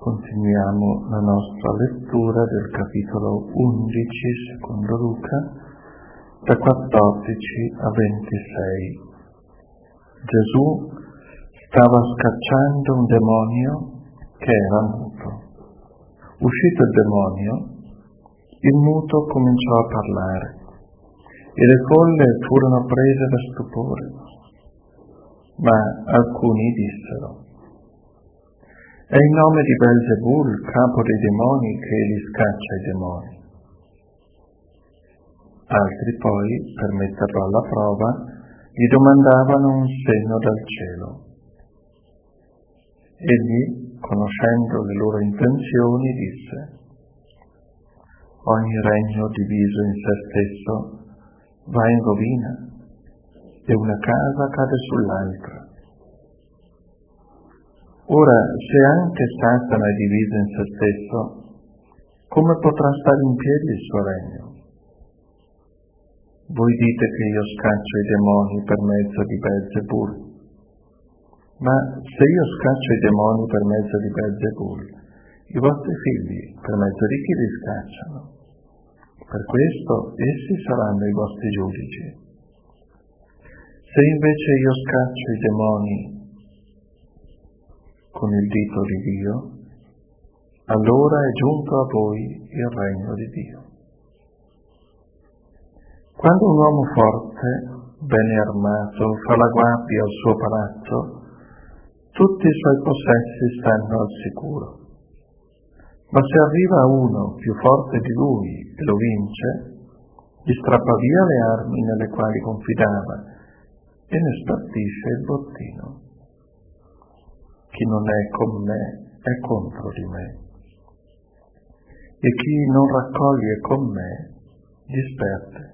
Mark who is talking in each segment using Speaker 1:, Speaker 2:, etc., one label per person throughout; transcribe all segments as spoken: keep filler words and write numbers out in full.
Speaker 1: Continuiamo la nostra lettura del capitolo undici, secondo Luca, da quattordici a ventisei. Gesù stava scacciando un demonio che era muto. Uscito il demonio, il muto cominciò a parlare e le folle furono prese da stupore. Ma alcuni dissero: è in nome di Belzebul, capo dei demoni, che egli scaccia i demoni. Altri poi, per metterlo alla prova, gli domandavano un segno dal cielo. Egli, conoscendo le loro intenzioni, disse: ogni regno diviso in se stesso va in rovina e una casa cade sull'altra. Ora, se anche Satana è diviso in se stesso, come potrà stare in piedi il suo regno? Voi dite che io scaccio i demoni per mezzo di Belzebul. Ma se io scaccio i demoni per mezzo di Belzebul, i vostri figli per mezzo di chi li scacciano? Per questo essi saranno i vostri giudici. Se invece io scaccio i demoni con il dito di Dio, allora è giunto a voi il regno di Dio. Quando un uomo forte, bene armato, fa la guardia al suo palazzo, tutti i suoi possessi stanno al sicuro. Ma se arriva uno più forte di lui e lo vince, gli strappa via le armi nelle quali confidava e ne spartisce il bottino. Chi non è con me è contro di me, e chi non raccoglie con me disperde.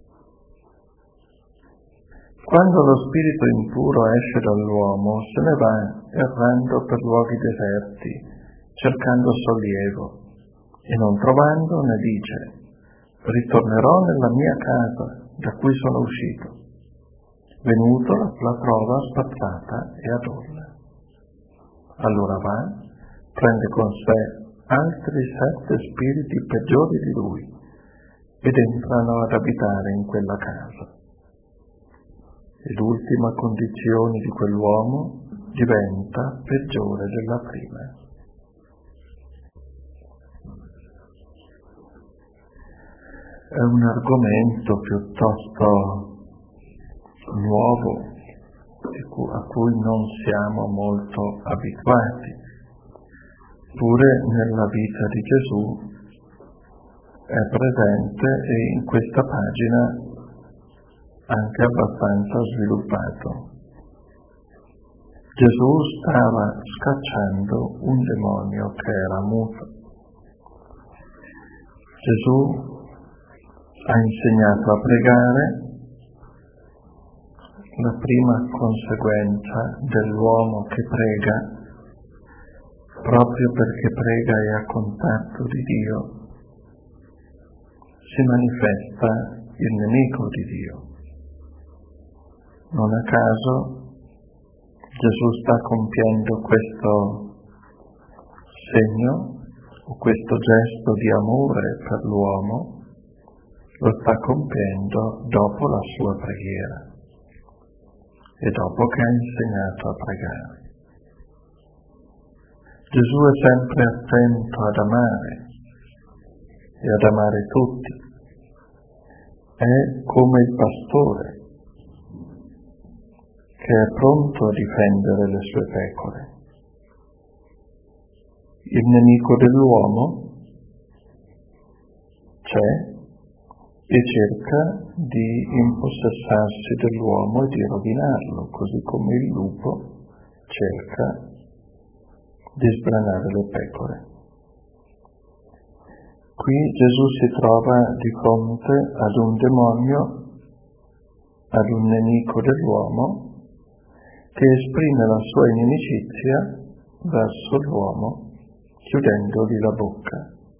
Speaker 1: Quando lo spirito impuro esce dall'uomo, se ne va errando per luoghi deserti, cercando sollievo, e non trovando ne dice: ritornerò nella mia casa da cui sono uscito. Venuto la trova spazzata e adorna. Allora va, prende con sé altri sette spiriti peggiori di lui ed entrano ad abitare in quella casa. E l'ultima condizione di quell'uomo diventa peggiore della prima. È un argomento piuttosto nuovo a cui non siamo molto abituati. Pure nella vita di Gesù è presente e in questa pagina anche abbastanza sviluppato. Gesù stava scacciando un demonio che era muto. Gesù ha insegnato a pregare. La prima conseguenza dell'uomo che prega, proprio perché prega e a contatto di Dio, si manifesta il nemico di Dio. Non a caso Gesù sta compiendo questo segno o questo gesto di amore per l'uomo, lo sta compiendo dopo la sua preghiera e dopo che ha insegnato a pregare. Gesù è sempre attento ad amare e ad amare tutti. È come il pastore che è pronto a difendere le sue pecore. Il nemico dell'uomo c'è e cerca di impossessarsi dell'uomo e di rovinarlo, così come il lupo cerca di sbranare le pecore. Qui Gesù si trova di fronte ad un demonio, ad un nemico dell'uomo, che esprime la sua inimicizia verso l'uomo chiudendogli la bocca.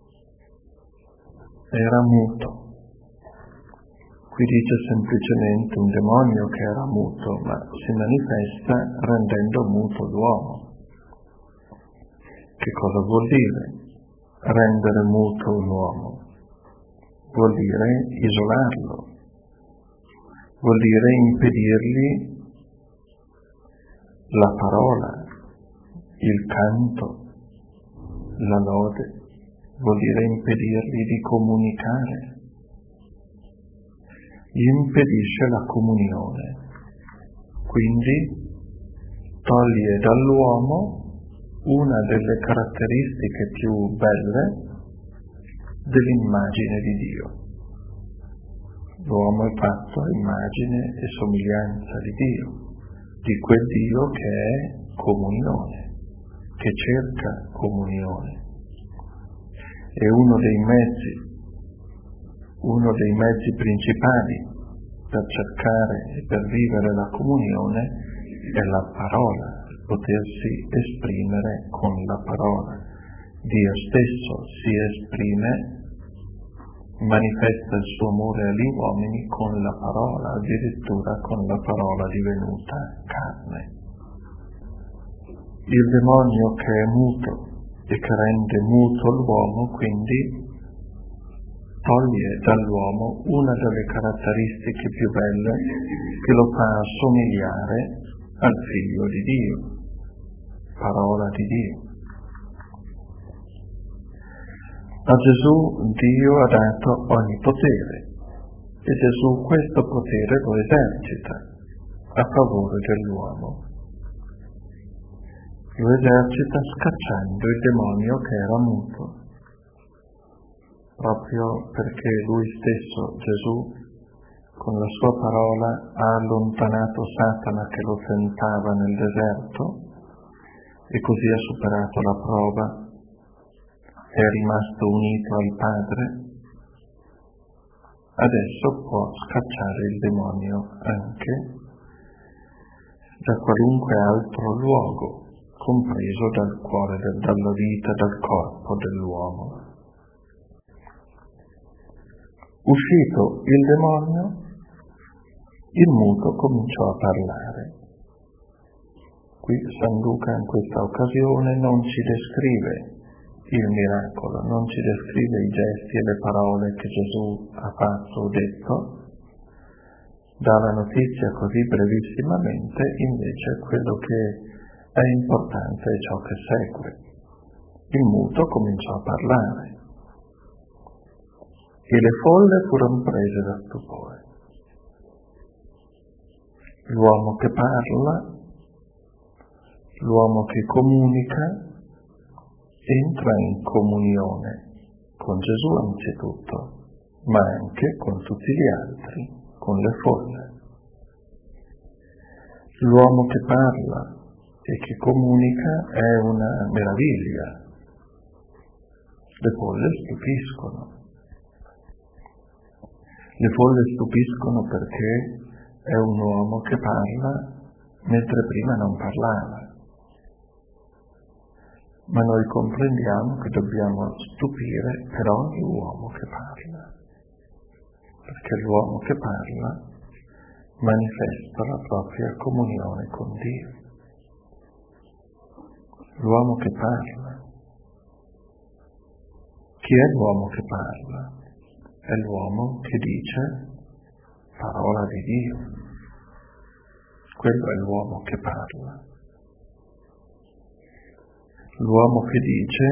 Speaker 1: Era muto. Qui dice semplicemente un demonio che era muto, ma si manifesta rendendo muto l'uomo, che Che cosa vuol dire rendere muto un uomo? Vuol dire isolarlo, vuol dire impedirgli la parola, il canto, la lode, vuol dire impedirgli di comunicare. Gli impedisce la comunione, quindi toglie dall'uomo una delle caratteristiche più belle dell'immagine di Dio. L'uomo è fatto a immagine e somiglianza di Dio, di quel Dio che è comunione, che cerca comunione. E uno dei mezzi, uno dei mezzi principali per cercare e per vivere la comunione è la parola, potersi esprimere con la parola. Dio stesso si esprime, manifesta il suo amore agli uomini con la parola, addirittura con la parola divenuta carne. Il demonio che è muto e che rende muto l'uomo, quindi toglie dall'uomo una delle caratteristiche più belle che lo fa assomigliare al Figlio di Dio, parola di Dio. A Gesù Dio ha dato ogni potere e Gesù questo potere lo esercita a favore dell'uomo. Lo esercita scacciando il demonio che era muto, proprio perché lui stesso, Gesù, con la sua parola ha allontanato Satana che lo tentava nel deserto e così ha superato la prova, è rimasto unito al Padre. Adesso può scacciare il demonio anche da qualunque altro luogo, compreso dal cuore, del, dalla vita, dal corpo dell'uomo. Uscito il demonio, il muto cominciò a parlare. Qui San Luca in questa occasione non ci descrive il miracolo, non ci descrive i gesti e le parole che Gesù ha fatto o detto, dà la notizia così brevissimamente, invece quello che è importante è ciò che segue. Il muto cominciò a parlare e le folle furono prese da stupore. L'uomo che parla, l'uomo che comunica, entra in comunione con Gesù anzitutto, ma anche con tutti gli altri, con le folle. L'uomo che parla e che comunica è una meraviglia. Le folle stupiscono. Le folle stupiscono perché è un uomo che parla mentre prima non parlava. Ma noi comprendiamo che dobbiamo stupire per ogni uomo che parla, perché l'uomo che parla manifesta la propria comunione con Dio. L'uomo che parla. Chi è l'uomo che parla? È l'uomo che dice parola di Dio. Quello è l'uomo che parla. L'uomo che dice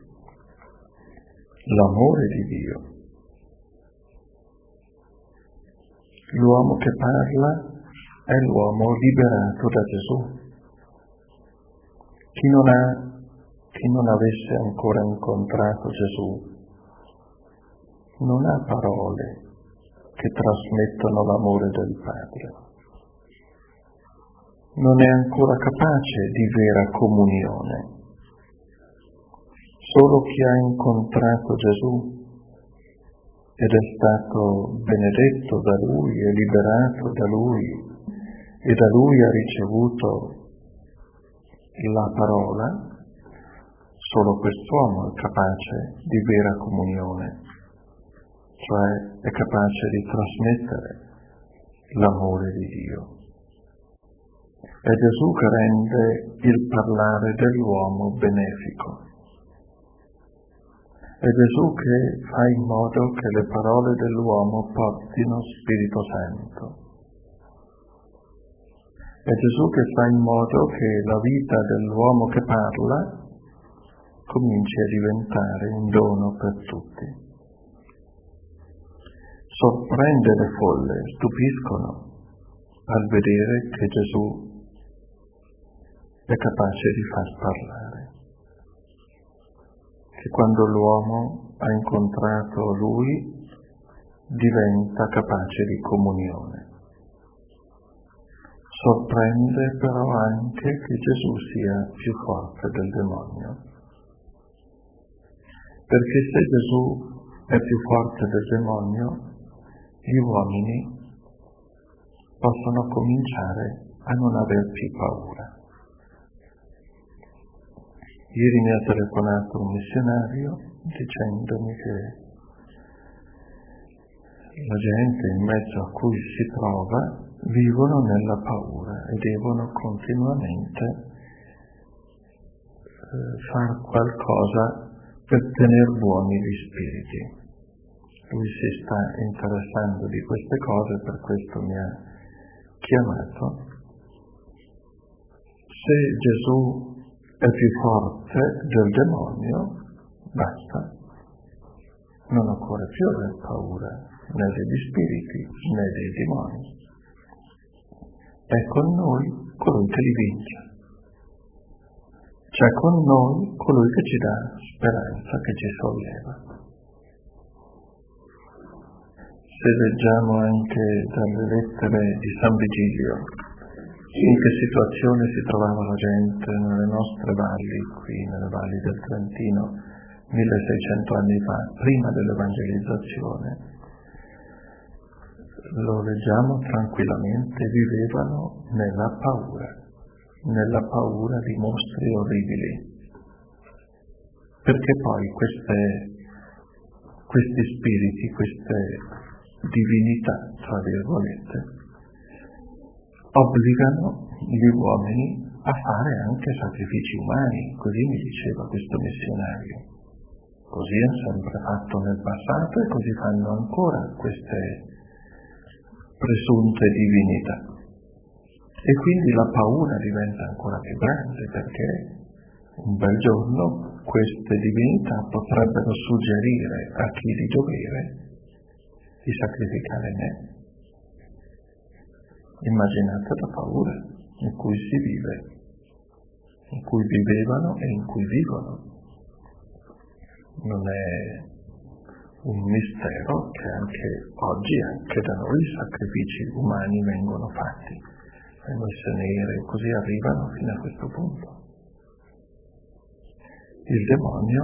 Speaker 1: l'amore di Dio. L'uomo che parla è l'uomo liberato da Gesù. Chi non ha, chi non avesse ancora incontrato Gesù non ha parole che trasmettono l'amore del Padre. Non è ancora capace di vera comunione. Solo chi ha incontrato Gesù ed è stato benedetto da Lui e liberato da Lui e da Lui ha ricevuto la parola, solo quest'uomo è capace di vera comunione, cioè è capace di trasmettere l'amore di Dio. È Gesù che rende il parlare dell'uomo benefico. È Gesù che fa in modo che le parole dell'uomo portino Spirito Santo. È Gesù che fa in modo che la vita dell'uomo che parla cominci a diventare un dono per tutti. Sorprende le folle, stupiscono al vedere che Gesù è capace di far parlare. Che quando l'uomo ha incontrato Lui diventa capace di comunione. Sorprende però anche che Gesù sia più forte del demonio. Perché se Gesù è più forte del demonio, gli uomini possono cominciare a non aver più paura. Ieri mi ha telefonato un missionario dicendomi che la gente in mezzo a cui si trova vivono nella paura e devono continuamente eh, fare qualcosa per tenere buoni gli spiriti. Lui si sta interessando di queste cose, per questo mi ha chiamato. Se Gesù è più forte del demonio, basta. Non occorre più aver paura né degli spiriti né dei demoni. È con noi colui che li vince. C'è con noi colui che ci dà speranza, che ci solleva. Se leggiamo anche dalle lettere di San Vigilio, in che situazione si trovava la gente nelle nostre valli, qui nelle valli del Trentino, milleseicento anni fa, prima dell'evangelizzazione, lo leggiamo tranquillamente, vivevano nella paura, nella paura di mostri orribili, perché poi queste, questi spiriti, queste divinità, tra virgolette, obbligano gli uomini a fare anche sacrifici umani, così mi diceva questo missionario. Così hanno sempre fatto nel passato e così fanno ancora queste presunte divinità. E quindi la paura diventa ancora più grande, perché un bel giorno queste divinità potrebbero suggerire a chi di dovere di sacrificare me. Immaginate la paura in cui si vive, in cui vivevano e in cui vivono. Non è un mistero che anche oggi, anche da noi, sacrifici umani vengono fatti. Le messe nere così arrivano fino a questo punto. Il demonio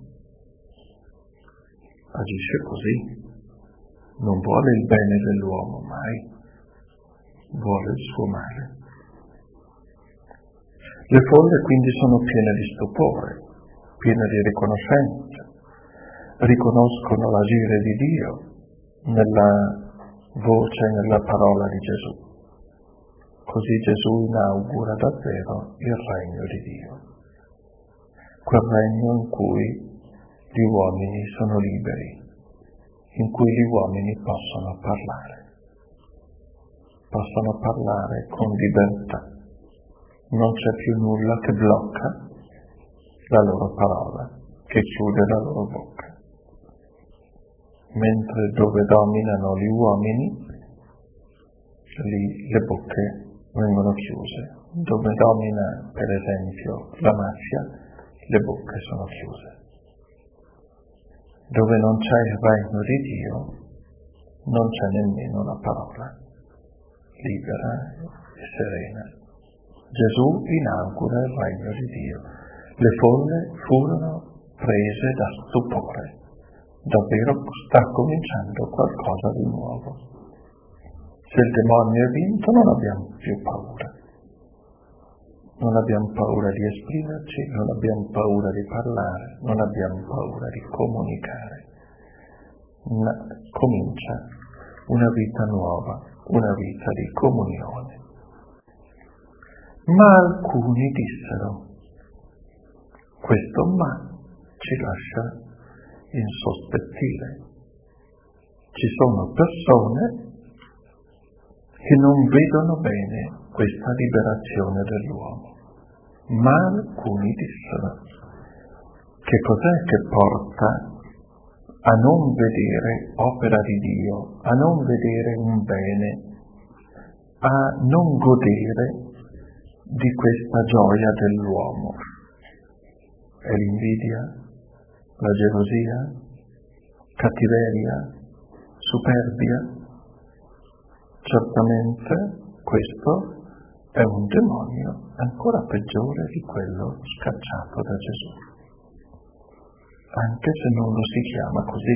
Speaker 1: agisce così, non vuole il bene dell'uomo mai, vuole il suo male. Le folle quindi sono piene di stupore, piene di riconoscenza, riconoscono l'agire di Dio nella voce, nella parola di Gesù. Così Gesù inaugura davvero il regno di Dio, quel regno in cui gli uomini sono liberi, in cui gli uomini possono parlare, possono parlare con libertà. Non c'è più nulla che blocca la loro parola, che chiude la loro bocca. Mentre dove dominano gli uomini, lì le bocche vengono chiuse. Dove domina, per esempio, la mafia, le bocche sono chiuse. Dove non c'è il regno di Dio, non c'è nemmeno la parola libera e serena. Gesù inaugura il regno di Dio. Le folle furono prese da stupore. Davvero sta cominciando qualcosa di nuovo. Se il demonio è vinto non abbiamo più paura. Non abbiamo paura di esprimerci, non abbiamo paura di parlare, non abbiamo paura di comunicare. Ma comincia una vita nuova, una vita di comunione. Ma alcuni dissero, questo ma ci lascia insospettire. Ci sono persone che non vedono bene questa liberazione dell'uomo, ma alcuni dissero: che cos'è che porta a non vedere opera di Dio, a non vedere un bene, a non godere di questa gioia dell'uomo? È l'invidia, la gelosia, cattiveria, superbia? Certamente questo è un demonio ancora peggiore di quello scacciato da Gesù, anche se non lo si chiama così.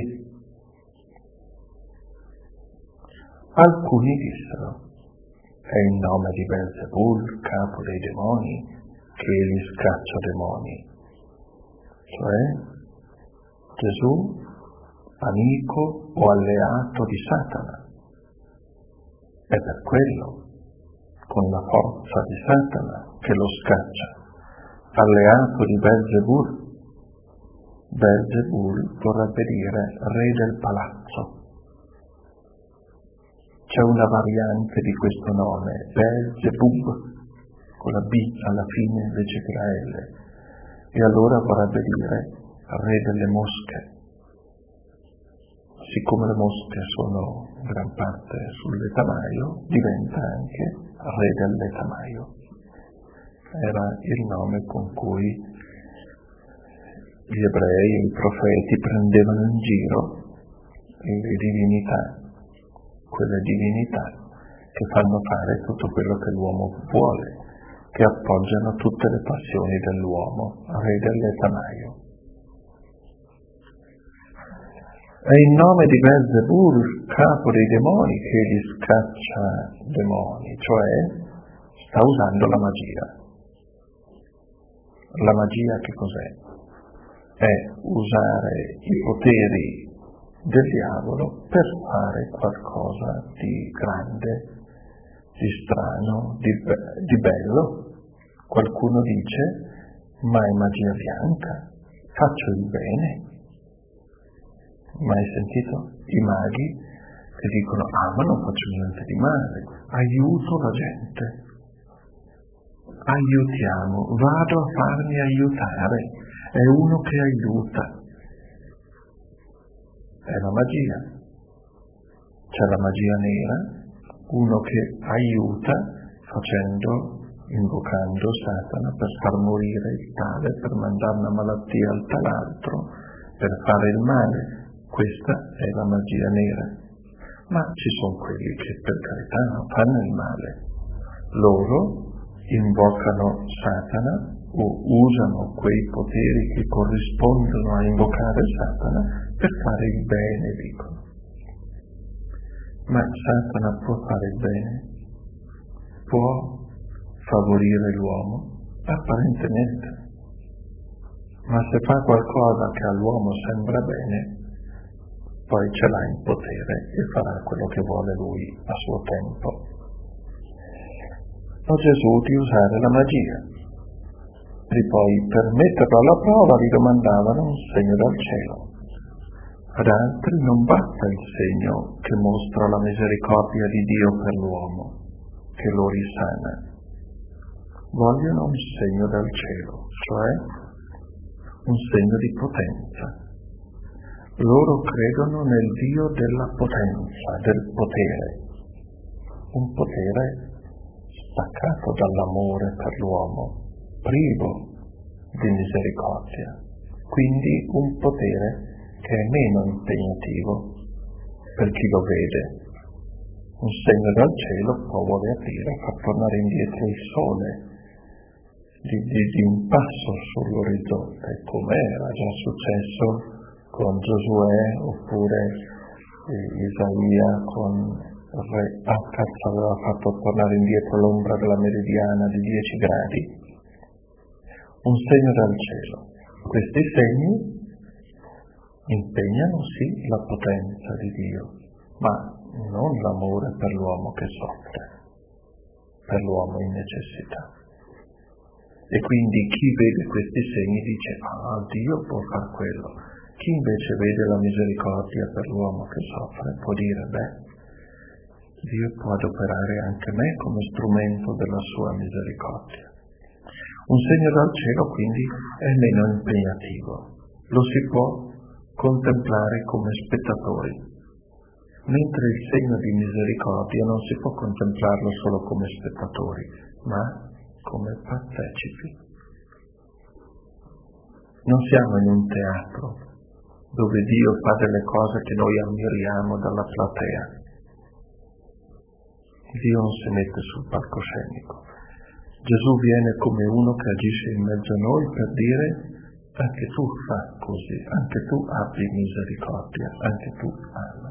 Speaker 1: Alcuni dissero: è in nome di Belzebul, capo dei demoni, che egli scaccia demoni. Cioè, Gesù, amico o alleato di Satana. È per quello, con la forza di Satana, che lo scaccia. Alleato di Belzebul. Belzebul vorrebbe dire re del palazzo. C'è una variante di questo nome, Belzebub, con la B alla fine invece che la L, e allora vorrebbe dire re delle mosche. Siccome le mosche sono in gran parte sul letamaio, diventa anche re del letamaio. Era il nome con cui gli ebrei e i profeti prendevano in giro le divinità, quelle divinità che fanno fare tutto quello che l'uomo vuole, che appoggiano tutte le passioni dell'uomo, re del letamaio. È in nome di Belzebul, capo dei demoni, che gli scaccia demoni, cioè sta usando la magia. La magia che cos'è? È usare i poteri del diavolo per fare qualcosa di grande, di strano, di, be- di bello. Qualcuno dice: ma è magia bianca, faccio il bene. Mai sentito? I maghi che dicono: ah, ma non faccio niente di male, aiuto la gente, aiutiamo, vado a farmi aiutare, è uno che aiuta. È la magia. C'è la magia nera, uno che aiuta facendo, invocando Satana per far morire il tale, per mandare una malattia al tal'altro, per fare il male. Questa è la magia nera. Ma ci sono quelli che per carità non fanno il male. Loro invocano Satana o usano quei poteri che corrispondono a invocare Satana per fare il bene, dicono. Ma Satana può fare il bene? Può favorire l'uomo? Apparentemente. Ma se fa qualcosa che all'uomo sembra bene, poi ce l'ha in potere e farà quello che vuole lui a suo tempo. A Gesù di usare la magia. E poi, per metterlo alla prova, gli domandavano un segno dal cielo. Ad altri non basta il segno che mostra la misericordia di Dio per l'uomo, che lo risana. Vogliono un segno dal cielo, cioè un segno di potenza. Loro credono nel Dio della potenza, del potere, un potere staccato dall'amore per l'uomo, privo di misericordia, quindi un potere che è meno impegnativo per chi lo vede. Un segno dal cielo può voler dire far tornare indietro il sole di, di, di un passo sull'orizzonte, come era già successo con Giosuè, oppure eh, Isaia con il re Acaz aveva fatto tornare indietro l'ombra della meridiana di dieci gradi. Un segno dal cielo. Questi segni impegnano sì la potenza di Dio, ma non l'amore per l'uomo che soffre, per l'uomo in necessità. E quindi chi vede questi segni dice: ah, Dio può far quello. Chi invece vede la misericordia per l'uomo che soffre può dire, beh, Dio può adoperare anche me come strumento della sua misericordia. Un segno dal cielo quindi è meno impegnativo, lo si può contemplare come spettatori, mentre il segno di misericordia non si può contemplarlo solo come spettatori, ma come partecipi. Non siamo in un teatro dove Dio fa delle cose che noi ammiriamo dalla platea. Dio non si mette sul palcoscenico. Gesù viene come uno che agisce in mezzo a noi per dire anche tu fa così, anche tu abbi misericordia, anche tu ama.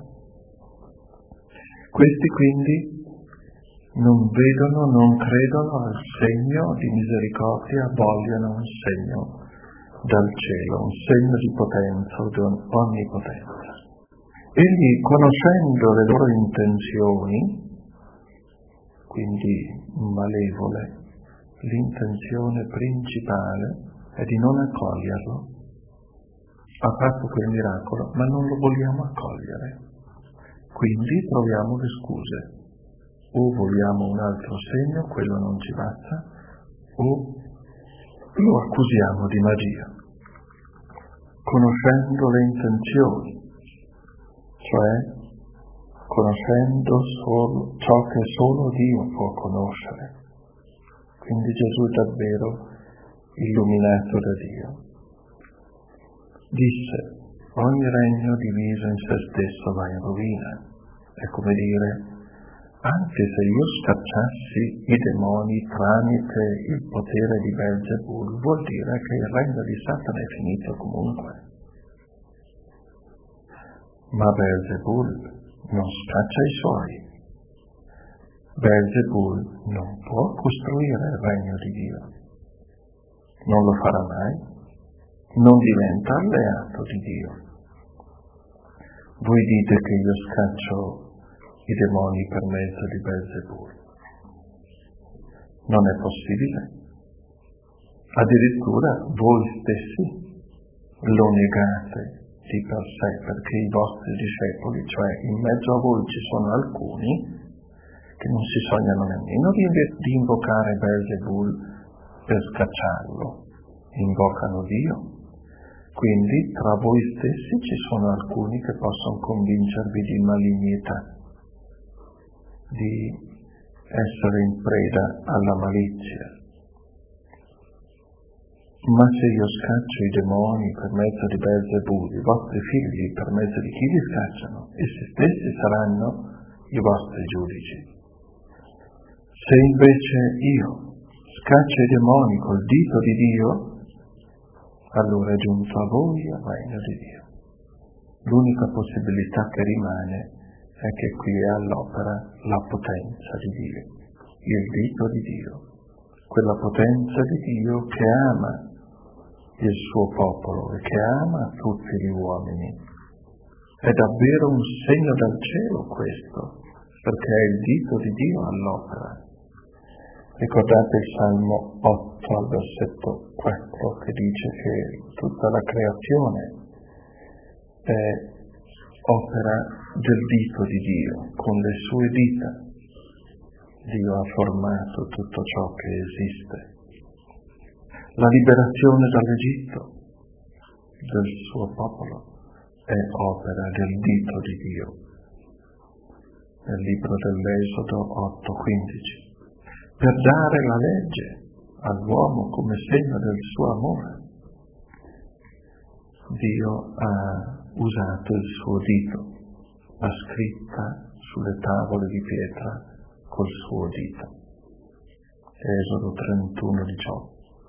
Speaker 1: Questi quindi non vedono, non credono al segno di misericordia, vogliono un segno dal cielo, un segno di potenza o di onnipotenza. Egli, conoscendo le loro intenzioni, quindi malevole, l'intenzione principale è di non accoglierlo. Ha fatto quel miracolo, ma non lo vogliamo accogliere. Quindi troviamo le scuse. O vogliamo un altro segno, quello non ci basta, o lo accusiamo di magia. Conoscendo le intenzioni, cioè conoscendo solo ciò che solo Dio può conoscere. Quindi Gesù è davvero illuminato da Dio. Disse, ogni regno diviso in se stesso va in rovina. È come dire, anche se io scacciassi i demoni tramite il potere di Belzebul, vuol dire che il regno di Satana è finito comunque. Ma Belzebul non scaccia i suoi. Belzebul non può costruire il regno di Dio. Non lo farà mai. Non diventa alleato di Dio. Voi dite che io scaccio i demoni per mezzo di Belzebul. Non è possibile. Addirittura voi stessi lo negate di per sé, perché i vostri discepoli, cioè in mezzo a voi ci sono alcuni che non si sognano nemmeno di, di invocare Belzebul per scacciarlo, invocano Dio. Quindi tra voi stessi ci sono alcuni che possono convincervi di malignità, di essere in preda alla malizia. Ma se io scaccio i demoni per mezzo di Belzebul, i vostri figli per mezzo di chi li scacciano, essi stessi saranno i vostri giudici. Se invece io scaccio i demoni col dito di Dio, allora è giunto a voi il regno di Dio. L'unica possibilità che rimane è che qui è all'opera la potenza di Dio, il dito di Dio, quella potenza di Dio che ama il suo popolo e che ama tutti gli uomini. È davvero un segno dal cielo questo, perché è il dito di Dio all'opera. Ricordate il Salmo otto al versetto quattro che dice che tutta la creazione è opera del dito di Dio, con le sue dita. Dio ha formato tutto ciò che esiste. La liberazione dall'Egitto del suo popolo è opera del dito di Dio. Nel libro dell'Esodo otto quindici. Per dare la legge all'uomo come segno del suo amore, Dio ha usato il suo dito, l'ha scritta sulle tavole di pietra col suo dito. Esodo trentuno diciotto.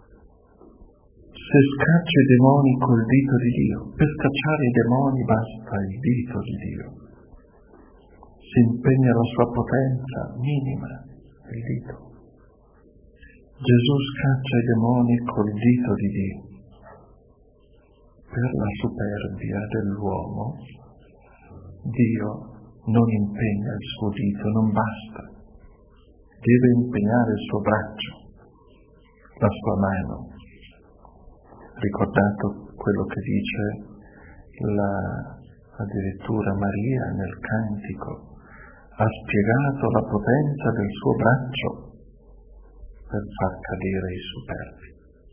Speaker 1: Se scaccio i demoni col dito di Dio, per scacciare i demoni basta il dito di Dio. Si impegna la sua potenza minima, il dito. Gesù scaccia i demoni col dito di Dio. Per la superbia dell'uomo, Dio non impegna il suo dito, non basta. Deve impegnare il suo braccio, la sua mano. Ricordate quello che dice La, addirittura Maria nel cantico ha spiegato la potenza del suo braccio per far cadere i superbi.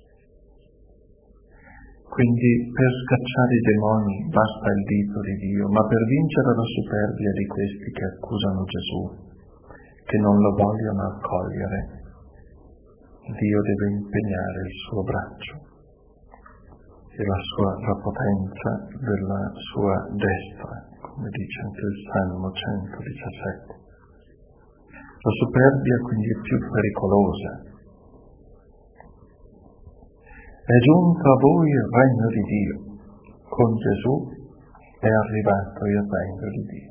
Speaker 1: Quindi per scacciare i demoni basta il dito di Dio, ma per vincere la superbia di questi che accusano Gesù, che non lo vogliono accogliere, Dio deve impegnare il suo braccio e la, sua, la potenza della sua destra, come dice anche il Salmo centodiciassette. La superbia quindi è più pericolosa. È giunto a voi il regno di Dio. Con Gesù è arrivato il regno di Dio.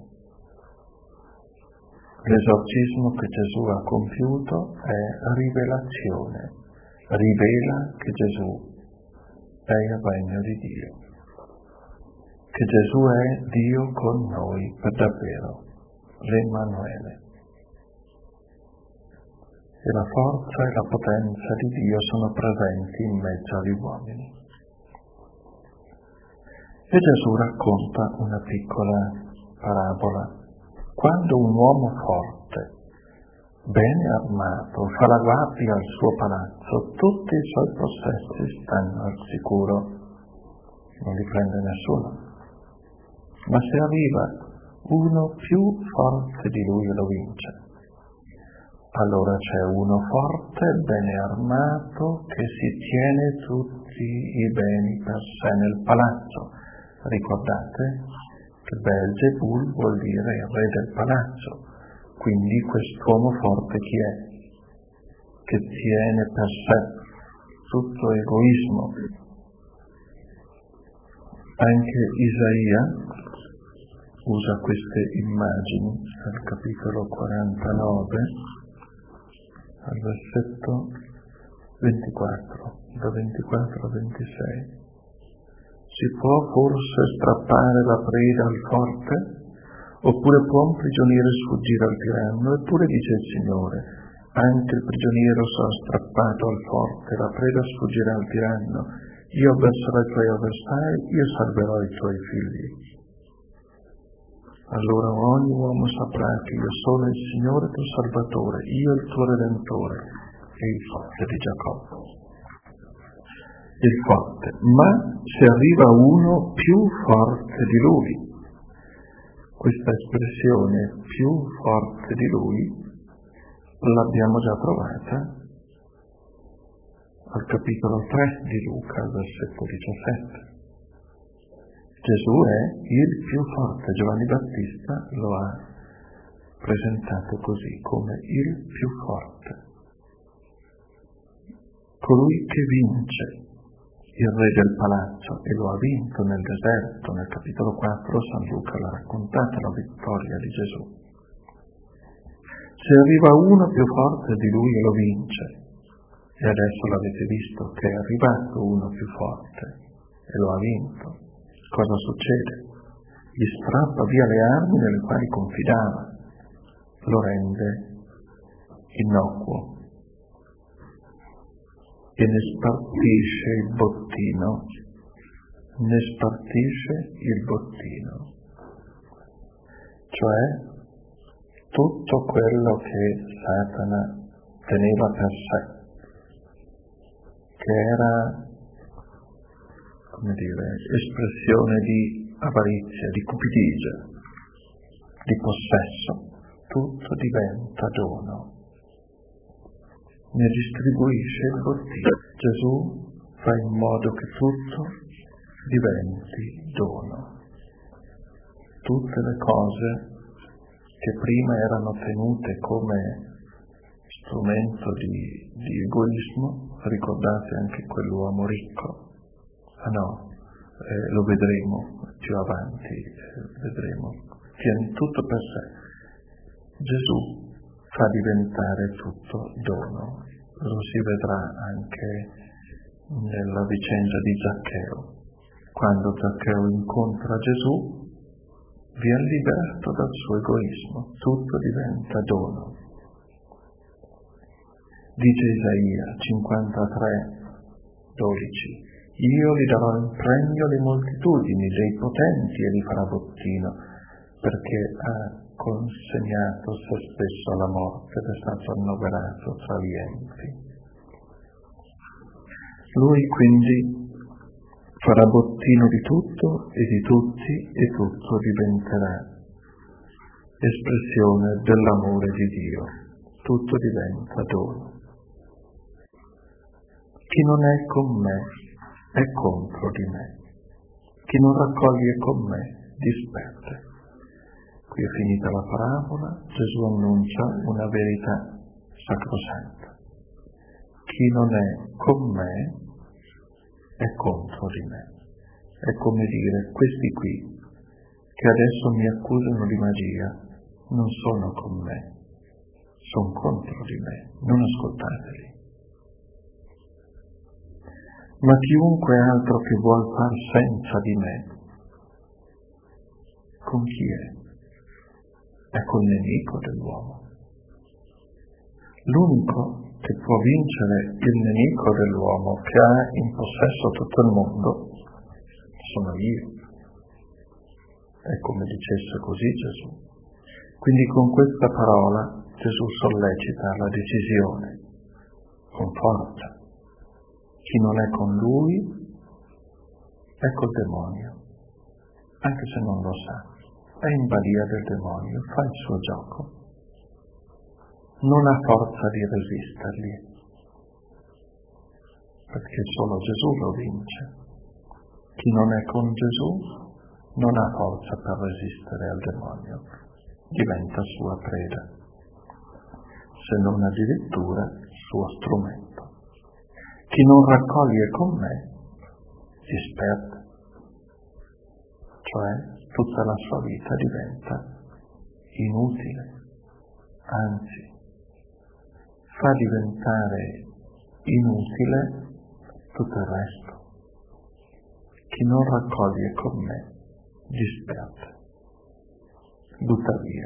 Speaker 1: L'esorcismo che Gesù ha compiuto è rivelazione, rivela che Gesù è il regno di Dio, che Gesù è Dio con noi per davvero, l'Emmanuele. E la forza e la potenza di Dio sono presenti in mezzo agli uomini. E Gesù racconta una piccola parabola. Quando un uomo forte, bene armato, fa la guardia al suo palazzo, tutti i suoi possessi stanno al sicuro, non li prende nessuno. Ma se arriva uno più forte di lui e lo vince, allora c'è uno forte, bene armato, che si tiene tutti i beni per sé nel palazzo. Ricordate che Belzebul vuol dire il re del palazzo, quindi quest'uomo forte chi è? Che tiene per sé tutto egoismo. Anche Isaia usa queste immagini al capitolo quarantanove, al versetto ventiquattro, da ventiquattro a ventisei. Si può forse strappare la preda al forte? Oppure può un prigioniero sfuggire al tiranno? Eppure dice il Signore, anche il prigioniero sarà strappato al forte, la preda sfuggirà al tiranno. Io avverserò i tuoi avversari, io salverò i tuoi figli. Allora ogni uomo saprà che io sono il Signore tuo Salvatore, io il tuo Redentore e il forte di Giacobbe. Il forte, ma se arriva uno più forte di lui, questa espressione più forte di lui l'abbiamo già trovata al capitolo tre di Luca, al versetto diciassette. Gesù è il più forte, Giovanni Battista lo ha presentato così, come il più forte, colui che vince il re del palazzo, e lo ha vinto nel deserto. Nel capitolo quattro San Luca l'ha raccontata la vittoria di Gesù. Se arriva uno più forte di lui e lo vince, e adesso l'avete visto che è arrivato uno più forte e lo ha vinto, cosa succede? Gli strappa via le armi nelle quali confidava, lo rende innocuo e ne spartisce il bottino, ne spartisce il bottino, cioè tutto quello che Satana teneva per sé, che era, come dire, espressione di avarizia, di cupidigia, di possesso, tutto diventa dono. Ne distribuisce il bottino. Gesù fa in modo che tutto diventi dono. Tutte le cose che prima erano tenute come strumento di, di egoismo, ricordate anche quell'uomo ricco. Ah no, eh, lo vedremo più avanti, eh, vedremo. Tiene tutto per sé. Gesù fa diventare tutto dono. Lo si vedrà anche nella vicenda di Zaccheo. Quando Zaccheo incontra Gesù, viene liberato dal suo egoismo, tutto diventa dono. Dice Isaia cinquantatré, dodici, Io gli darò in premio le moltitudini dei potenti e li farà bottino, perché ha consegnato se stesso alla morte ed è stato annoverato tra gli empi. Lui quindi farà bottino di tutto e di tutti e tutto diventerà espressione dell'amore di Dio. Tutto diventa dono. Chi non è con me è contro di me. Chi non raccoglie con me disperde. Qui è finita la parabola, Gesù annuncia una verità sacrosanta. Chi non è con me è contro di me. È come dire, questi qui, che adesso mi accusano di magia, non sono con me, sono contro di me, non ascoltateli. Ma chiunque altro che vuol far senza di me, con chi è? È col nemico dell'uomo. L'unico che può vincere il nemico dell'uomo, che ha in possesso tutto il mondo, sono io. È come dicesse così Gesù. Quindi con questa parola Gesù sollecita la decisione, con forza. Chi non è con lui è col demonio, anche se non lo sa, è in balia del demonio, fa il suo gioco, non ha forza di resistergli, perché solo Gesù lo vince. Chi non è con Gesù non ha forza per resistere al demonio, diventa sua preda, se non addirittura suo strumento. Chi non raccoglie con me disperde, cioè tutta la sua vita diventa inutile, anzi fa diventare inutile tutto il resto. Chi non raccoglie con me disperde, butta via.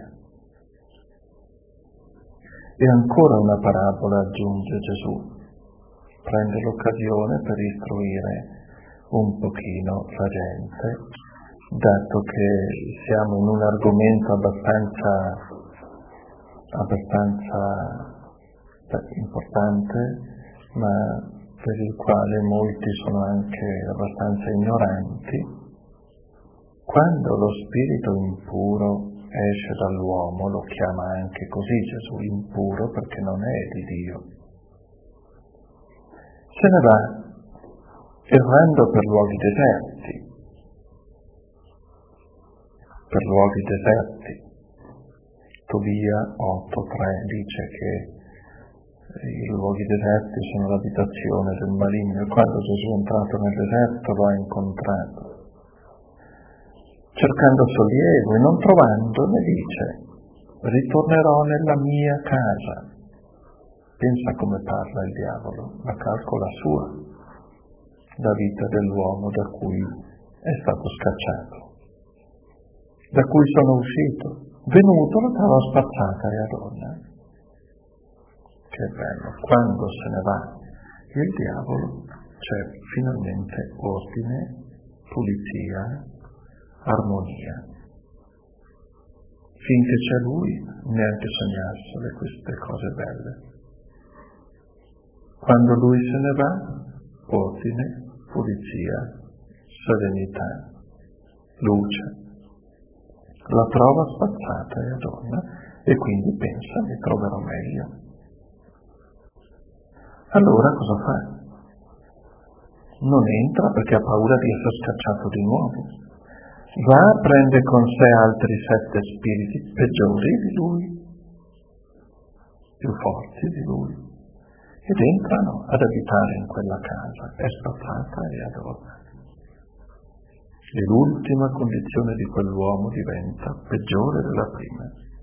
Speaker 1: E ancora una parabola aggiunge Gesù. Prende l'occasione per istruire un pochino la gente, dato che siamo in un argomento abbastanza, abbastanza importante, ma per il quale molti sono anche abbastanza ignoranti. Quando lo spirito impuro esce dall'uomo, lo chiama anche così Gesù, impuro, perché non è di Dio. Se ne va errando per luoghi deserti, per luoghi deserti. Tobia otto tre dice che i luoghi deserti sono l'abitazione del maligno, e quando Gesù è entrato nel deserto lo ha incontrato. Cercando sollievo e non trovando, ne dice: ritornerò nella mia casa. Pensa come parla il diavolo, la calcola sua, la vita dell'uomo da cui è stato scacciato, da cui sono uscito, venuto la trovo spazzata e adonna. Che bello, quando se ne va il diavolo c'è finalmente ordine, pulizia, armonia. Finché c'è lui, neanche sognarsele queste cose belle. Quando lui se ne va, ordine, pulizia, serenità, luce. La trova spazzata e adonna e quindi pensa: mi troverò meglio. Allora cosa fa? Non entra perché ha paura di essere scacciato di nuovo. Va, prende con sé altri sette spiriti peggiori di lui, più forti di lui, ed entrano ad abitare in quella casa, è spazzata e adorna. E l'ultima condizione di quell'uomo diventa peggiore della prima.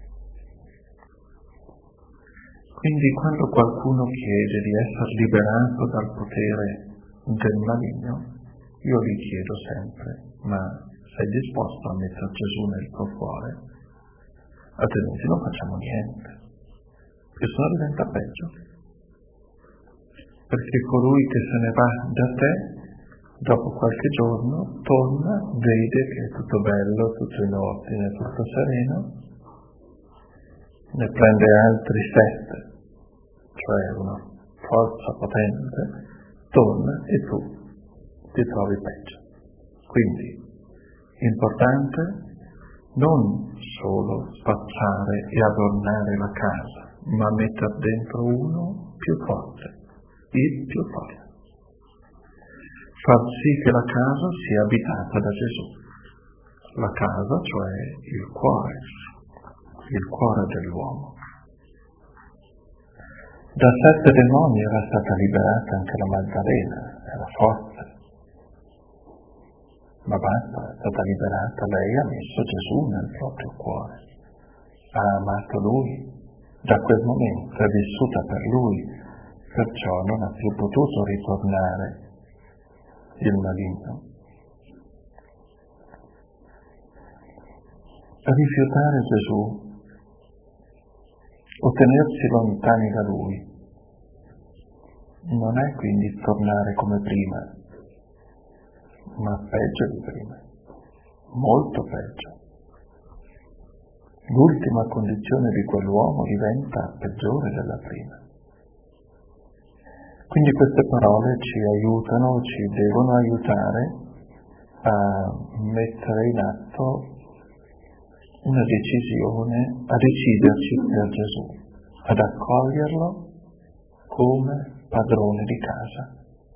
Speaker 1: Quindi quando qualcuno chiede di essere liberato dal potere del maligno, io gli chiedo sempre: ma sei disposto a mettere Gesù nel tuo cuore? Altrimenti non facciamo niente, perché sennò diventa peggio. Perché colui che se ne va da te Dopo qualche giorno torna, vede che è tutto bello, tutto in ordine, tutto sereno, ne prende altri sette, cioè una forza potente, torna e tu ti trovi peggio. Quindi, importante non solo spazzare e adornare la casa, ma mettere dentro uno più forte, il più forte. Far sì che la casa sia abitata da Gesù. La casa, cioè il cuore, il cuore dell'uomo. Da sette demoni era stata liberata anche la Maddalena, era forte. Ma basta, è stata liberata, lei ha messo Gesù nel proprio cuore. Ha amato Lui, da quel momento è vissuta per Lui, perciò non ha più potuto ritornare il maligno. Rifiutare Gesù o tenersi lontani da Lui non è quindi tornare come prima, ma peggio di prima, molto peggio. L'ultima condizione di quell'uomo diventa peggiore della prima. Quindi queste parole ci aiutano, ci devono aiutare a mettere in atto una decisione, a deciderci per Gesù, ad accoglierlo come padrone di casa.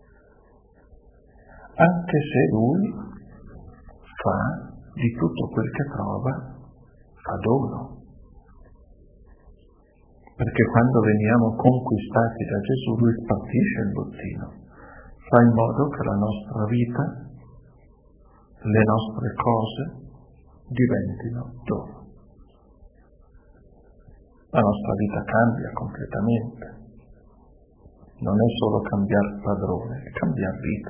Speaker 1: Anche se Lui fa di tutto quel che trova, fa dono. Perché quando veniamo conquistati da Gesù, Lui spartisce il bottino, fa in modo che la nostra vita, le nostre cose, diventino dono. La nostra vita cambia completamente. Non è solo cambiare padrone, è cambiare vita.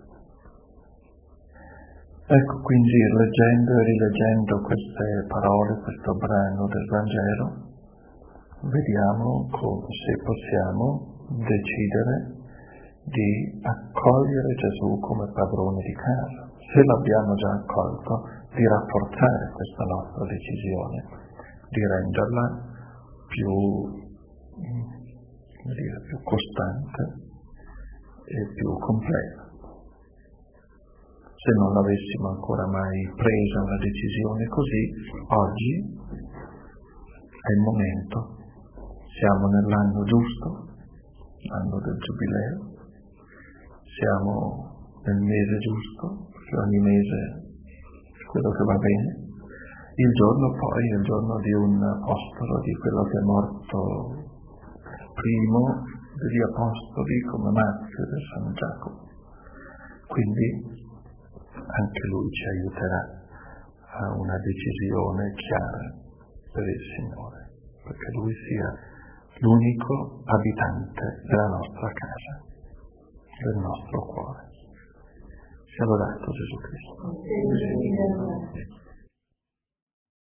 Speaker 1: Ecco, quindi leggendo e rileggendo queste parole, questo brano del Vangelo, vediamo come, se possiamo, decidere di accogliere Gesù come padrone di casa. Se l'abbiamo già accolto, di rafforzare questa nostra decisione, di renderla più, come dire, più costante e più completa. Se non l'avessimo ancora mai presa una decisione così, oggi è il momento. Siamo nell'anno giusto, l'anno del Giubileo, siamo nel mese giusto, perché ogni mese è quello che va bene. Il giorno poi è il giorno di un apostolo, di quello che è morto primo degli apostoli come martire del San Giacomo. Quindi anche lui ci aiuterà a una decisione chiara per il Signore, perché lui sia l'unico abitante della nostra casa, del nostro cuore. Sia lodato Gesù Cristo.